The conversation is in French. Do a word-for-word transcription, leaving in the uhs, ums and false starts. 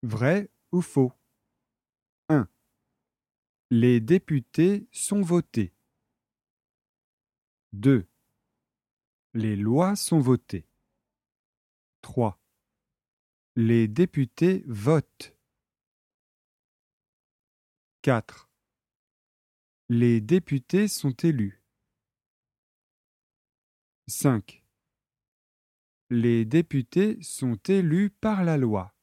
Vrai ou faux? un. Les députés sont votés. deux. Les lois sont votées. trois. Les députés votent. quatre. Les députés sont élus. cinq. Les députés sont élus par la loi.